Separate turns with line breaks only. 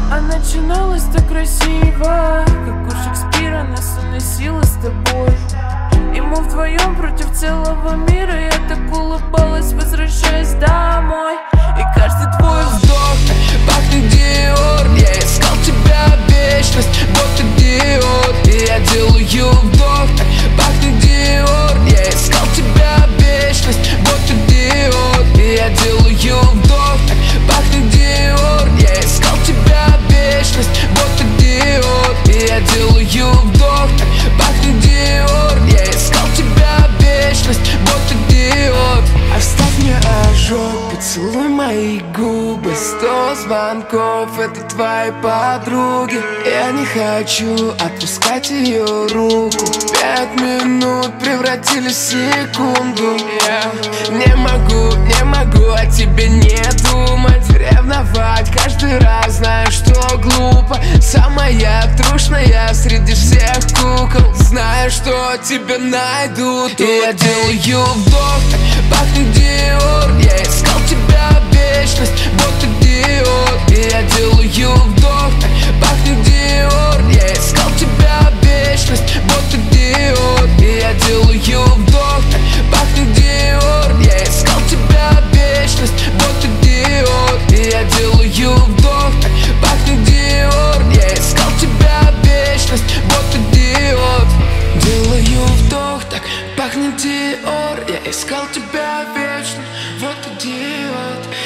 А начиналось так красиво, как у Шекспира нас уносило с тобой. И мы вдвоем против целого мира. Я так улыбалась, возвращаясь домой. И каждый твой вздох
пахнет Диор. Я искал тебя вечность, будто диод. И я делаю вдох, пахнет Диор. Я искал тебя вечность, будто диод. И я делаю вдох, пахнет Диор. Я искал тебя вечность, будто диод. И я делаю вдох, пахнет Диор. Я искал тебя вечность, будто диод. Оставь мне ожог, поцелуй мои губы. 100 звонков, это твои подруги. Я не хочу отпускать ее руку. 5 минут превратились в секунду. Я не могу о тебе не думать. Ревновать каждый раз, знаю, что глупо. Самая трушная среди всех кукол. Знаю, что тебя найдут. И я делаю вдох, пахнет Диор. Я искал тебя вечность, будто диод. И я делаю вдох, пахнет Диор. Я искал тебя вечность, будто диод. И я делаю вдох, пахнет Диор. Я искал тебя вечность, будто диод. И я делаю вдох, пахнет Диор. Я искал тебя вечность, будто диод. Делаю вдох, так пахнет Диор. Я искал тебя вечно, вот идиот.